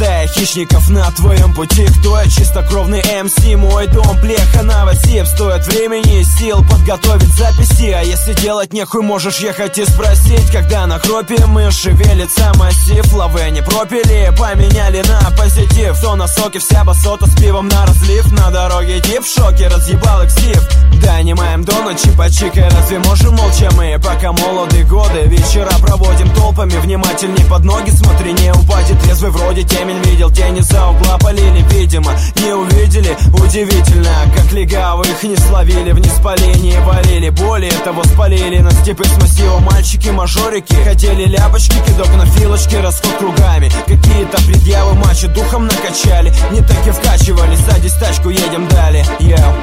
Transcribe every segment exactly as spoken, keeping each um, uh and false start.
стая хищников на твоем пути. Кто я? Чистокровный эм си, мой дом, плеха, новосиб. Стоит времени и сил подготовить записи. А если делать нехуй, можешь ехать и спросить, когда на кропе мы шевелится массив. Лавы не пропили, поменяли на позитив. То на соке вся басота с пивом на разлив. На дороге тип в шоке, разъебал эксив. Донимаем до ночи почикай, разве можем молча мы? Пока молоды годы, вечера проводим толпами. Внимательней под ноги смотри, не упадет. Трезвый вроде темень видел, тени за угла полили. Видимо, не увидели, удивительно, как легавых не словили. В неспалении варили, более того спалили. На степи с массива мальчики-мажорики хотели ляпочки, кидок на филочки, расход кругами. Какие-то предъявы мачо духом накачали. Не так и вкачивали, садись тачку, едем далее. Йоу.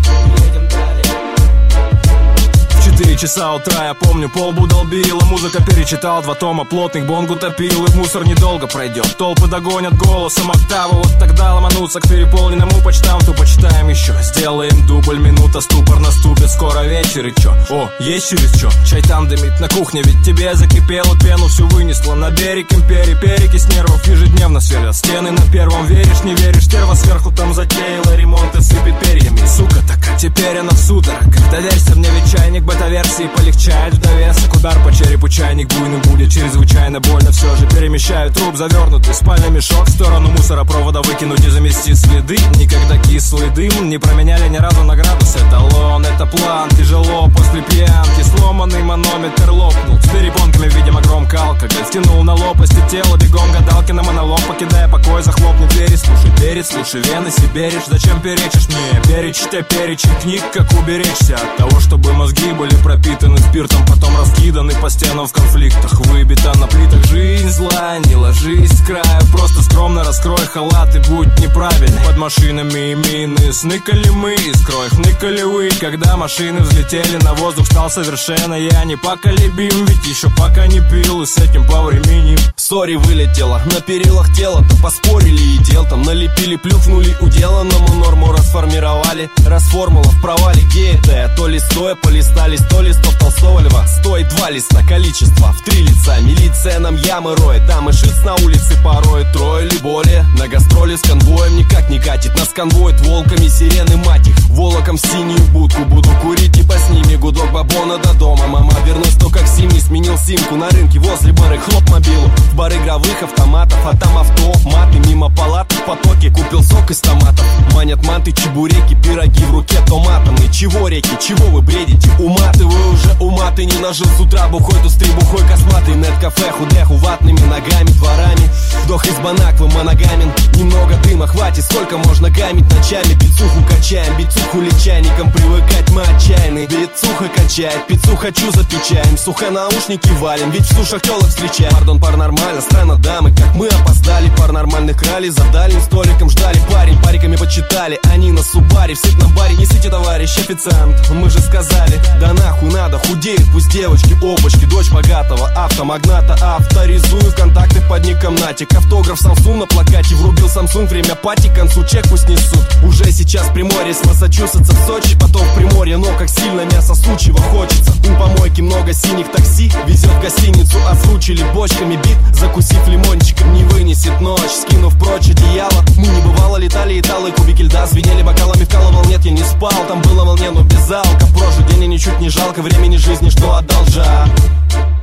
Четыре часа утра, я помню, полбу долбила. Музыка перечитал, два тома плотных бонгу топил. И мусор недолго пройдет, толпы догонят голосом октаву. Вот тогда ломануться к переполненному почтамту. Почитаем еще, сделаем дубль, минута, ступор наступит. Скоро вечер и чё? О, есть через чё? Чай там дымит на кухне, ведь тебе закипело. Пену всю вынесло на берег империи. Перекись нервов ежедневно сверлят стены на первом. Веришь, не веришь, стерва сверху там затеяла ремонт и сыпет перьями. Сука такая, теперь она в судорогах. Доверься мне, ведь чайник бета-версии полегчает в довесок. Удар по черепу, чайник буйный будет чрезвычайно больно. Все же перемещаю труп, завернутый в спальный мешок. В сторону мусоропровода выкинуть и замести следы. Никогда кислый дым не променяли ни разу на градус. Эталон, это план, тяжело после пьянки. Сломанный манометр лопнул. С перепонками, видимо, громко алкоголь втянул на лопасти тело. Бегом гадалки на монолог, покидая покой, захлопни двери. Слушай, перец, слушай, вены себе речь. Зачем перечишь мне? Перечтя перечень книг, как уберечься от того, чтобы мозги были пропитаны спиртом, потом раскиданы по стенам в конфликтах. Выбита на плитах жизнь зла, не ложись с краю. Просто скромно раскрой халат и будь неправильный. Под машинами и мины сныкали мы, скрой хныкали вы. Когда машины взлетели на воздух, стал совершенно я непоколебим. Ведь еще пока не пил и с этим повременим. Сори вылетела, на перилах тела-то поспорили и дел там налепили, плюхнули уделанному норму расформировали. Расформула в провале, где это я? То ли стоя полистали сто листов Толстого Льва. Стоит два листа, количество в три лица. Милиция нам ямы роет, там и шиц на улице порой. Трое или более, на гастроли с конвоем никак не катит. Нас конвоит волками сирены, мать их. Волоком в синюю будку, буду курить и по сними. Гудок бабона до дома, мама вернусь только к семи. Сменил симку на рынке возле бары, хлоп мобилу. В бар игровых автоматов, а там авто, маты. Мимо палат в потоке, купил сок из томатов. Манят манты, чебуреки, пироги в руке томатомные. Чего реки, чего вы бредите? Уматы вы уже, уматы не нажил с утра. Бухой тут с требухой косматый. Нет-кафе, худряху ватными ногами, дворами. Вдох из банаквы, моногамен. Немного дыма хватит, сколько можно гамить ночами. Пиццуху качаем, бицуху ли чайником. Привыкать мы отчаянны. Бицуха качает, пиццу хочу запечаем. Сухо наушники валим, ведь в сушах телок встречаем. Пардон, пар нормально, странно дамы, как мы опоздали. Пар нормальных крали, за дальним столиком ждали. Парень, париками почитали, они на субаре. В сытном баре, несите, товарищ официант. Мы же сказали, да нахуй надо, худеют пусть девочки, опачки. Дочь богатого автомагната, авторизую контакты под ником Натик. Автограф Samsung на плакате, врубил Samsung, время пати к концу, чек пусть несут. Уже сейчас Приморье, с Массачусетса в Сочи, потом в Приморье. Но как сильно мясо сучьего хочется. У помойки много синих такси, везет в гостиницу, озвучили бочками бит. Закусив лимончиком, не вынесет ночь, скинув прочь одеяло. Мы не бывало летали и талые кубики льда. Звенели бокалами, вкалывал, нет, я не спал. Там было волне, но без алка. Прожит день и ничуть не жалко времени жизни, что одолжал.